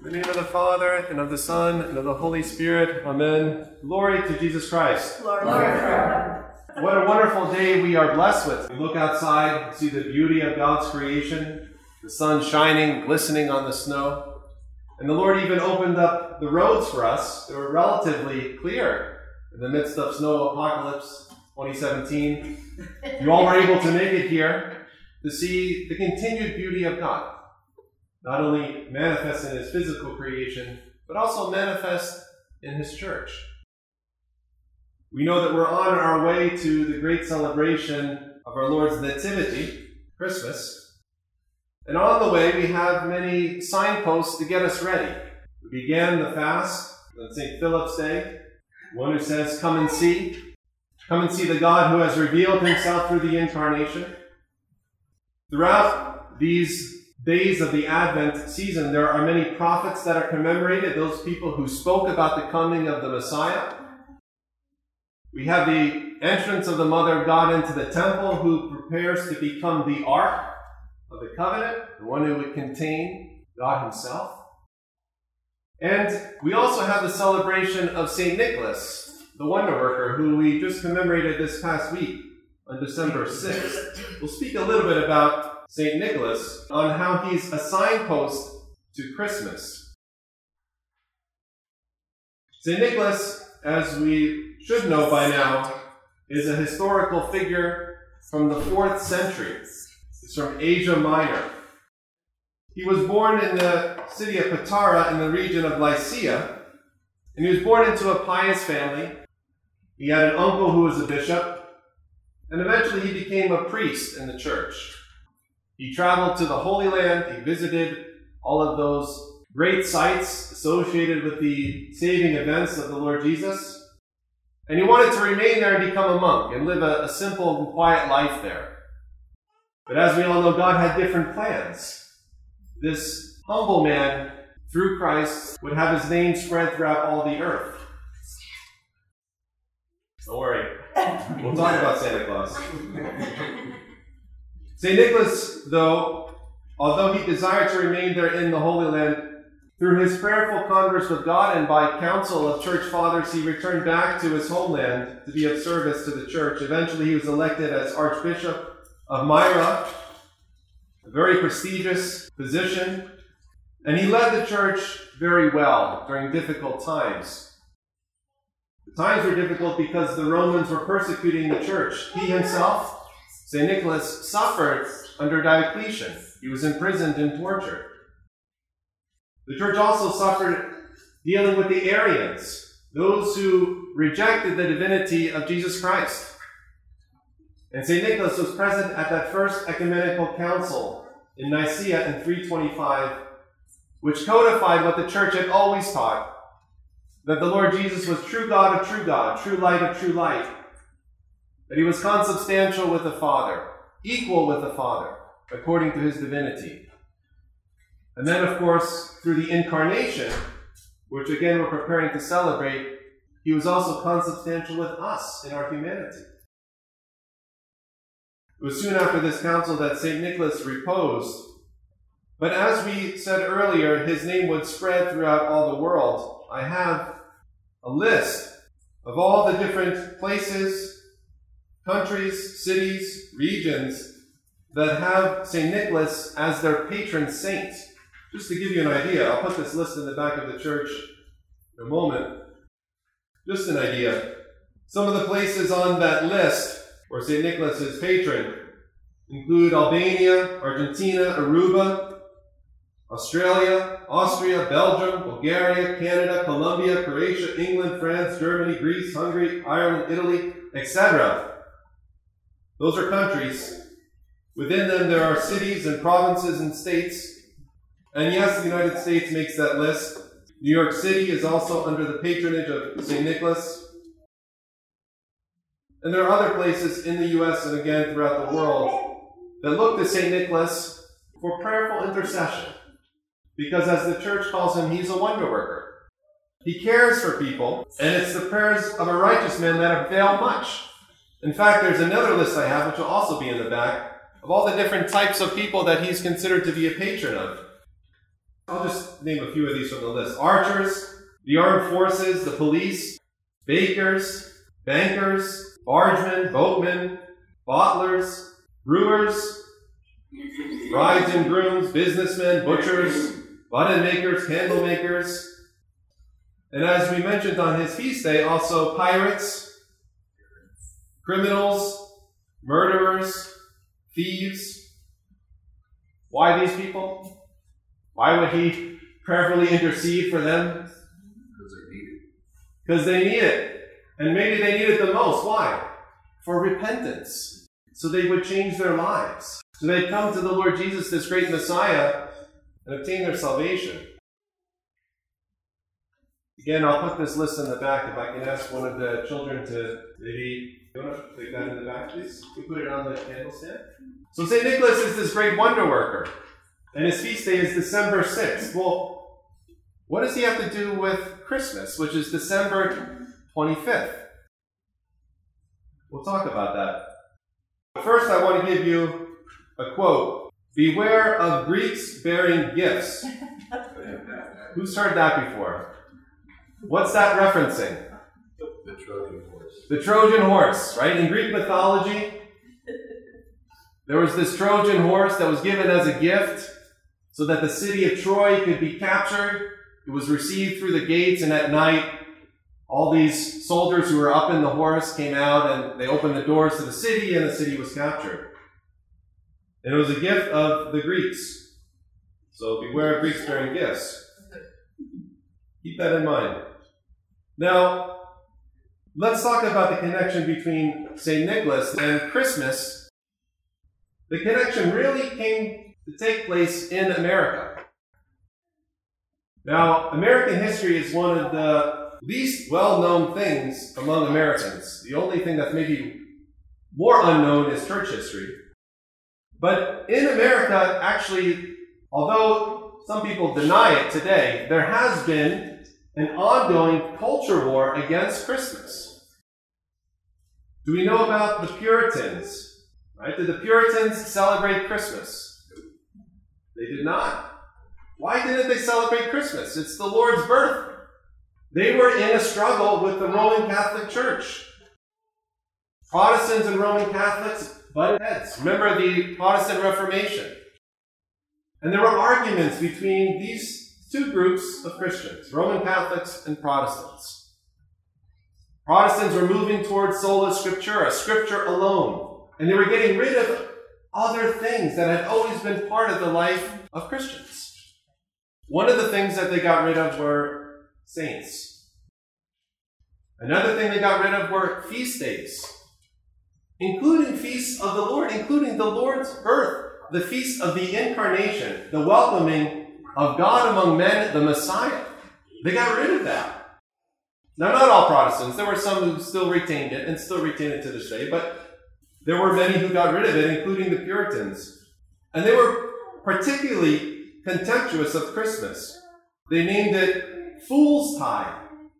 In the name of the Father, and of the Son, and of the Holy Spirit. Amen. Glory to Jesus Christ. Lord. What a wonderful day we are blessed with. We look outside and see the beauty of God's creation, the sun shining, glistening on the snow. And the Lord even opened up the roads for us. They were relatively clear in the midst of snow apocalypse 2017. You all were able to make it here to see the continued beauty of God. Not only manifest in his physical creation, but also manifest in his church. We know that we're on our way to the great celebration of our Lord's Nativity, Christmas. And on the way, we have many signposts to get us ready. We began the fast on St. Philip's Day, one who says, come and see. Come and see the God who has revealed himself through the Incarnation. Throughout these days of the Advent season, there are many prophets that are commemorated, those people who spoke about the coming of the Messiah. We have the entrance of the Mother of God into the temple, who prepares to become the Ark of the Covenant, the one who would contain God himself. And we also have the celebration of St. Nicholas, the wonder worker, who we just commemorated this past week on December 6th. We'll speak a little bit about St. Nicholas on how he's a signpost to Christmas. St. Nicholas, as we should know by now, is a historical figure from the 4th century. He's from Asia Minor. He was born in the city of Patara in the region of Lycia, and he was born into a pious family. He had an uncle who was a bishop, and eventually he became a priest in the church. He traveled to the Holy Land. He visited all of those great sites associated with the saving events of the Lord Jesus. And he wanted to remain there and become a monk and live a simple and quiet life there. But as we all know, God had different plans. This humble man, through Christ, would have his name spread throughout all the earth. Don't worry. We'll talk about Santa Claus. St. Nicholas, though, although he desired to remain there in the Holy Land, through his prayerful converse with God and by counsel of church fathers, he returned back to his homeland to be of service to the church. Eventually, he was elected as Archbishop of Myra, a very prestigious position, and he led the church very well during difficult times. The times were difficult because the Romans were persecuting the church. He himself, St. Nicholas, suffered under Diocletian. He was imprisoned and tortured. The church also suffered dealing with the Arians, those who rejected the divinity of Jesus Christ. And St. Nicholas was present at that first ecumenical council in Nicaea in 325, which codified what the church had always taught, that the Lord Jesus was true God of true God, true light of true light, that he was consubstantial with the Father, equal with the Father, according to his divinity. And then, of course, through the Incarnation, which again we're preparing to celebrate, he was also consubstantial with us in our humanity. It was soon after this council that St. Nicholas reposed. But as we said earlier, his name would spread throughout all the world. I have a list of all the different places, countries, cities, regions that have St. Nicholas as their patron saint. Just to give you an idea, I'll put this list in the back of the church in a moment. Just an idea. Some of the places on that list where St. Nicholas is patron include Albania, Argentina, Aruba, Australia, Austria, Belgium, Bulgaria, Canada, Colombia, Croatia, England, France, Germany, Greece, Hungary, Ireland, Italy, etc. Those are countries. Within them there are cities and provinces and states. And yes, the United States makes that list. New York City is also under the patronage of St. Nicholas. And there are other places in the U.S. and again throughout the world that look to St. Nicholas for prayerful intercession. Because as the church calls him, he's a wonder worker. He cares for people, and it's the prayers of a righteous man that avail much. In fact, there's another list I have, which will also be in the back, of all the different types of people that he's considered to be a patron of. I'll just name a few of these from the list. Archers, the armed forces, the police, bakers, bankers, bargemen, boatmen, bottlers, brewers, brides and grooms, businessmen, butchers, button makers, candle makers. And as we mentioned on his feast day, also pirates, criminals, murderers, thieves. Why these people? Why would he prayerfully intercede for them? Because they need it. Because they need it. And maybe they need it the most. Why? For repentance. So they would change their lives. So they'd come to the Lord Jesus, this great Messiah, and obtain their salvation. Again, I'll put this list in the back. If I can ask one of the children to maybe, you want to take that in the back, please? You put it on the candle stand. So St. Nicholas is this great wonder worker. And his feast day is December 6th. Well, what does he have to do with Christmas, which is December 25th? We'll talk about that. But first, I want to give you a quote. Beware of Greeks bearing gifts. Who's heard that before? What's that referencing? The Trojan horse. The Trojan horse, right? In Greek mythology, there was this Trojan horse that was given as a gift so that the city of Troy could be captured. It was received through the gates, and at night, all these soldiers who were up in the horse came out, and they opened the doors to the city, and the city was captured. And it was a gift of the Greeks. So beware of Greeks bearing gifts. Keep that in mind. Now, let's talk about the connection between St. Nicholas and Christmas. The connection really came to take place in America. Now, American history is one of the least well-known things among Americans. The only thing that's maybe more unknown is church history. But in America, actually, although some people deny it today, there has been an ongoing culture war against Christmas. Do we know about the Puritans? Right? Did the Puritans celebrate Christmas? They did not. Why didn't they celebrate Christmas? It's the Lord's birth. They were in a struggle with the Roman Catholic Church. Protestants and Roman Catholics butted heads. Remember the Protestant Reformation. And there were arguments between these two groups of Christians, Roman Catholics and Protestants. Protestants were moving towards sola scriptura, scripture alone. And they were getting rid of other things that had always been part of the life of Christians. One of the things that they got rid of were saints. Another thing they got rid of were feast days, including feasts of the Lord, including the Lord's birth, the feast of the Incarnation, the welcoming of God among men, the Messiah. They got rid of that. Now, not all Protestants. There were some who still retained it and still retain it to this day, but there were many who got rid of it, including the Puritans. And they were particularly contemptuous of Christmas. They named it Fool's Tide.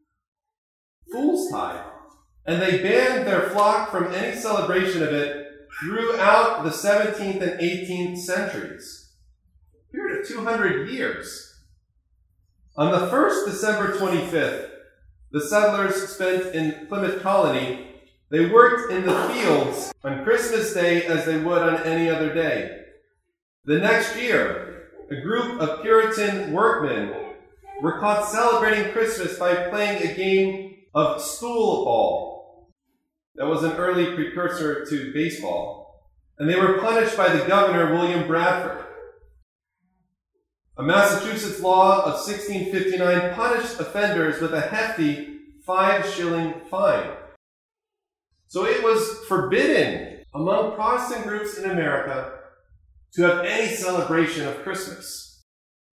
Fool's Tide. And they banned their flock from any celebration of it throughout the 17th and 18th centuries. A period of 200 years. On the first December 25th, the settlers spent in Plymouth Colony, they worked in the fields on Christmas Day as they would on any other day. The next year, a group of Puritan workmen were caught celebrating Christmas by playing a game of stool ball. That was an early precursor to baseball. And they were punished by the governor, William Bradford. A Massachusetts law of 1659 punished offenders with a hefty 5-shilling fine. So it was forbidden among Protestant groups in America to have any celebration of Christmas.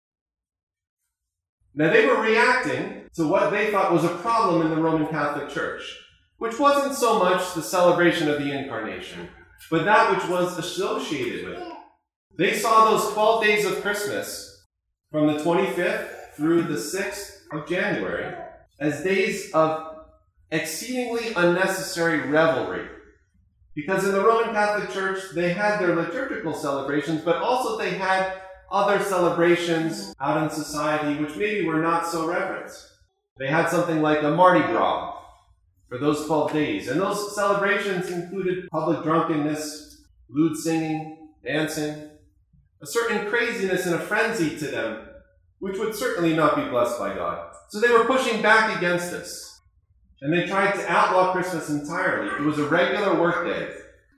Now they were reacting to what they thought was a problem in the Roman Catholic Church, which wasn't so much the celebration of the Incarnation, but that which was associated with it. They saw those 12 days of Christmas, from the 25th through the 6th of January, as days of exceedingly unnecessary revelry. Because in the Roman Catholic Church, they had their liturgical celebrations, but also they had other celebrations out in society which maybe were not so reverent. They had something like a Mardi Gras for those 12 days. And those celebrations included public drunkenness, lewd singing, dancing, a certain craziness and a frenzy to them, which would certainly not be blessed by God. So they were pushing back against this. And they tried to outlaw Christmas entirely. It was a regular workday.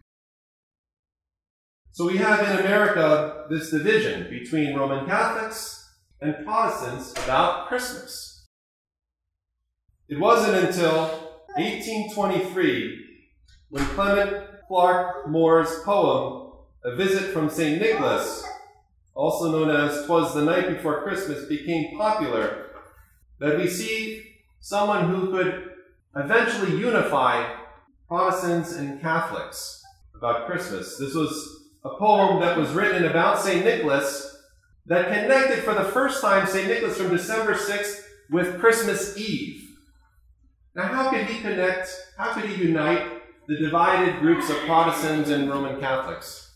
So we have in America this division between Roman Catholics and Protestants about Christmas. It wasn't until 1823 when Clement Clarke Moore's poem, A Visit from St. Nicholas, also known as 'Twas the Night Before Christmas, became popular, that we see someone who could eventually unify Protestants and Catholics about Christmas. This was a poem that was written about St. Nicholas that connected for the first time St. Nicholas from December 6th with Christmas Eve. Now, how could he connect, how could he unite the divided groups of Protestants and Roman Catholics?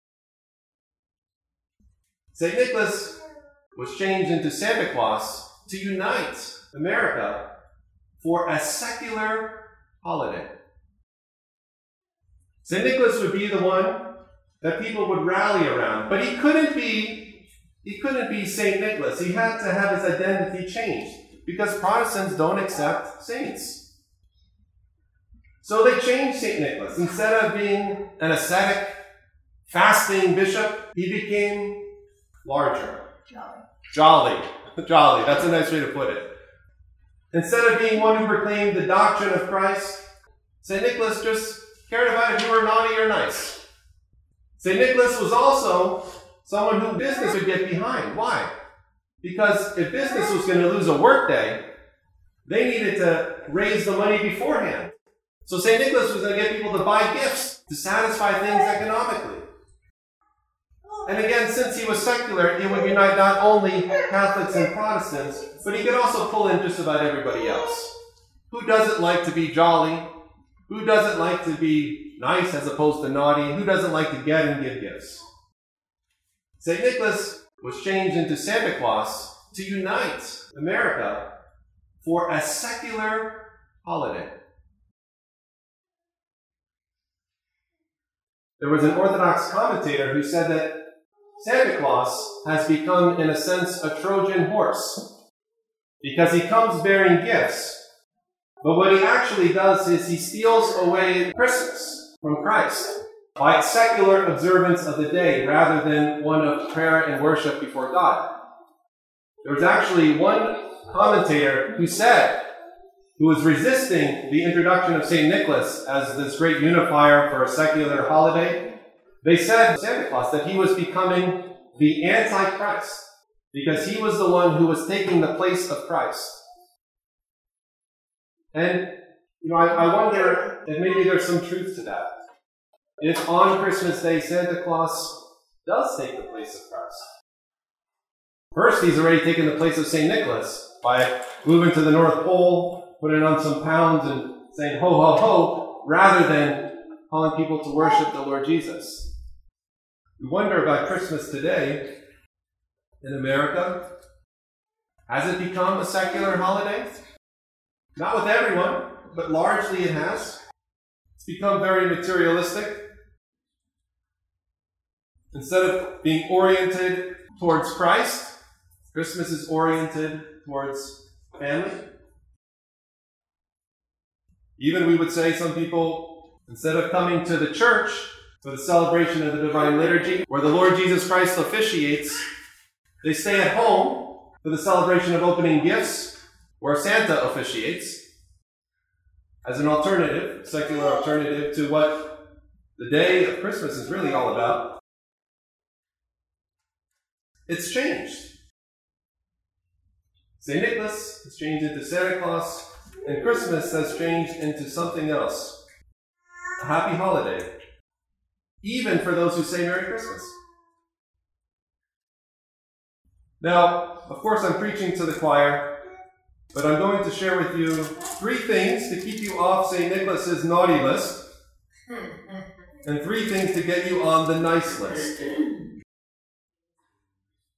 St. Nicholas was changed into Santa Claus to unite America for a secular holiday. St. Nicholas would be the one that people would rally around, but he couldn't be St. Nicholas. He had to have his identity changed because Protestants don't accept saints. So they changed St. Nicholas. Instead of being an ascetic, fasting bishop, he became larger. Jolly. That's a nice way to put it. Instead of being one who proclaimed the doctrine of Christ, St. Nicholas just cared about if you were naughty or nice. St. Nicholas was also someone who business would get behind. Why? Because if business was going to lose a workday, they needed to raise the money beforehand. So St. Nicholas was going to get people to buy gifts to satisfy things economically. And again, since he was secular, it would unite not only Catholics and Protestants, but he could also pull in just about everybody else. Who doesn't like to be jolly? Who doesn't like to be nice as opposed to naughty? Who doesn't like to get and give gifts? St. Nicholas was changed into Santa Claus to unite America for a secular holiday. There was an Orthodox commentator who said that Santa Claus has become, in a sense, a Trojan horse because he comes bearing gifts. But what he actually does is he steals away Christmas from Christ by secular observance of the day rather than one of prayer and worship before God. There was actually one commentator who was resisting the introduction of St. Nicholas as this great unifier for a secular holiday. They said of Santa Claus that he was becoming the Antichrist because he was the one who was taking the place of Christ. And, I wonder if maybe there's some truth to that. If on Christmas Day, Santa Claus does take the place of Christ. First, he's already taken the place of St. Nicholas by moving to the North Pole, putting on some pounds and saying, ho, ho, ho, rather than calling people to worship the Lord Jesus. We wonder about Christmas today in America. Has it become a secular holiday? Not with everyone, but largely it has. It's become very materialistic. Instead of being oriented towards Christ, Christmas is oriented towards family. Even we would say some people, instead of coming to the church for the celebration of the Divine Liturgy, where the Lord Jesus Christ officiates, they stay at home for the celebration of opening gifts, where Santa officiates, as an alternative, secular alternative to what the day of Christmas is really all about. It's changed. St. Nicholas has changed into Santa Claus, and Christmas has changed into something else. A happy holiday, even for those who say Merry Christmas. Now, of course, I'm preaching to the choir, but I'm going to share with you 3 things to keep you off St. Nicholas's naughty list, and 3 things to get you on the nice list.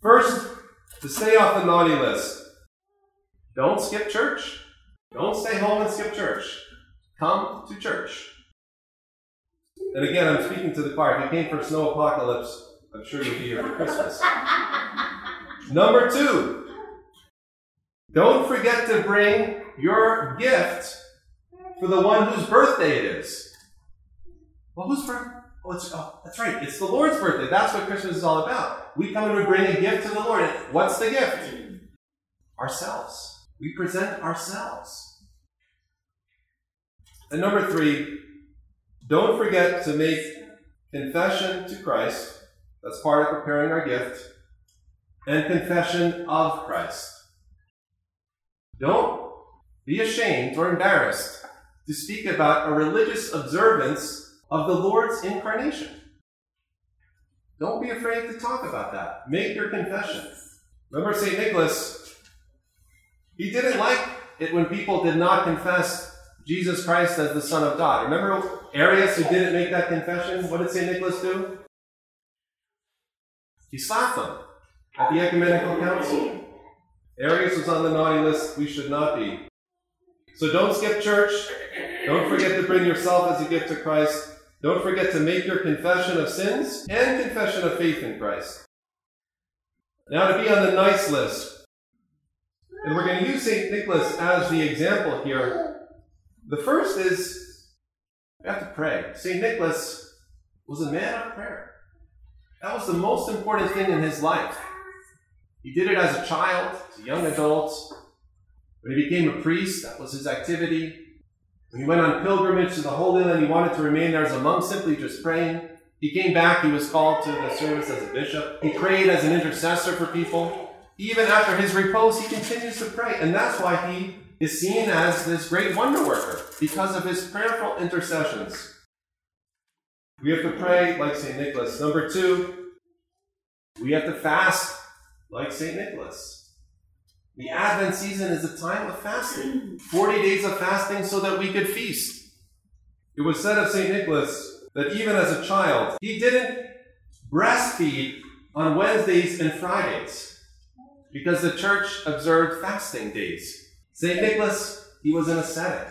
First, to stay off the naughty list. Don't skip church. Don't stay home and skip church. Come to church. And again, I'm speaking to the choir. If you came for Snow Apocalypse, I'm sure you'll be here for Christmas. Number 2, don't forget to bring your gift for the one whose birthday it is. Well, whose birthday? That's right. It's the Lord's birthday. That's what Christmas is all about. We come and we bring a gift to the Lord. What's the gift? Ourselves. We present ourselves. And number 3, don't forget to make confession to Christ. That's part of preparing our gift. And confession of Christ. Don't be ashamed or embarrassed to speak about a religious observance of the Lord's incarnation. Don't be afraid to talk about that. Make your confession. Remember St. Nicholas, he didn't like it when people did not confess Jesus Christ as the Son of God. Remember Arius, who didn't make that confession? What did St. Nicholas do? He slapped them at the Ecumenical Council. Arius was on the naughty list. We should not be. So don't skip church. Don't forget to bring yourself as a gift to Christ. Don't forget to make your confession of sins and confession of faith in Christ. Now to be on the nice list. And we're going to use St. Nicholas as the example here. The first is, we have to pray. St. Nicholas was a man of prayer. That was the most important thing in his life. He did it as a child, as a young adult. When he became a priest, that was his activity. When he went on pilgrimage to the Holy Land, he wanted to remain there as a monk, simply just praying. He came back, he was called to the service as a bishop. He prayed as an intercessor for people. Even after his repose, he continues to pray. And that's why he is seen as this great wonder worker, because of his prayerful intercessions. We have to pray like St. Nicholas. Number 2, we have to fast like St. Nicholas. The Advent season is a time of fasting. 40 days of fasting so that we could feast. It was said of St. Nicholas that even as a child, he didn't breastfeed on Wednesdays and Fridays because the church observed fasting days. St. Nicholas, he was an ascetic.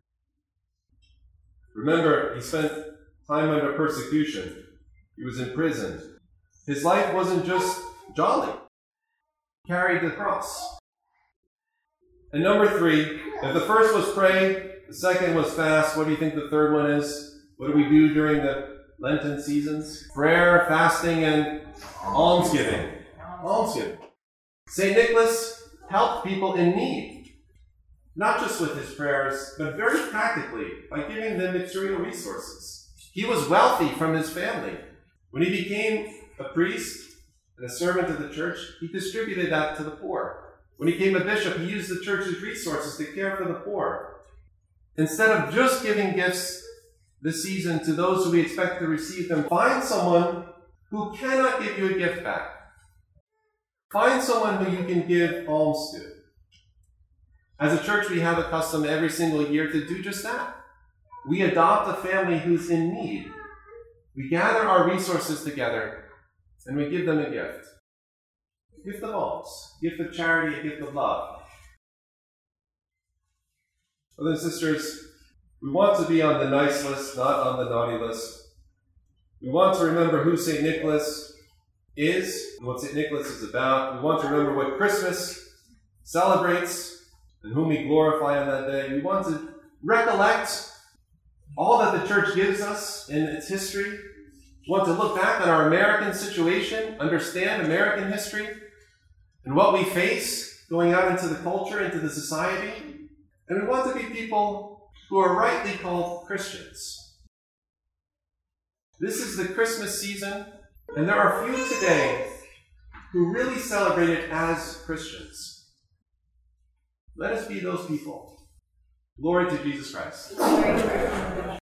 Remember, he spent time under persecution. He was imprisoned. His life wasn't just jolly. He carried the cross. And number 3, if the first was pray, the second was fast, what do you think the third one is? What do we do during the Lenten seasons? Prayer, fasting, and almsgiving. Almsgiving. St. Nicholas helped people in need, not just with his prayers, but very practically by giving them material resources. He was wealthy from his family. When he became a priest and a servant of the church, he distributed that to the poor. When he became a bishop, he used the church's resources to care for the poor. Instead of just giving gifts this season to those who we expect to receive them, find someone who cannot give you a gift back. Find someone who you can give alms to. As a church, we have a custom every single year to do just that. We adopt a family who's in need. We gather our resources together and we give them a gift. A gift of alms, a gift of charity, a gift of love. Brothers and sisters, we want to be on the nice list, not on the naughty list. We want to remember who St. Nicholas is and what St. Nicholas is about. We want to remember what Christmas celebrates and whom we glorify on that day. We want to recollect all that the church gives us in its history. We want to look back on our American situation, understand American history, and what we face going out into the culture, into the society. And we want to be people who are rightly called Christians. This is the Christmas season, and there are few today who really celebrate it as Christians. Let us be those people. Glory to Jesus Christ.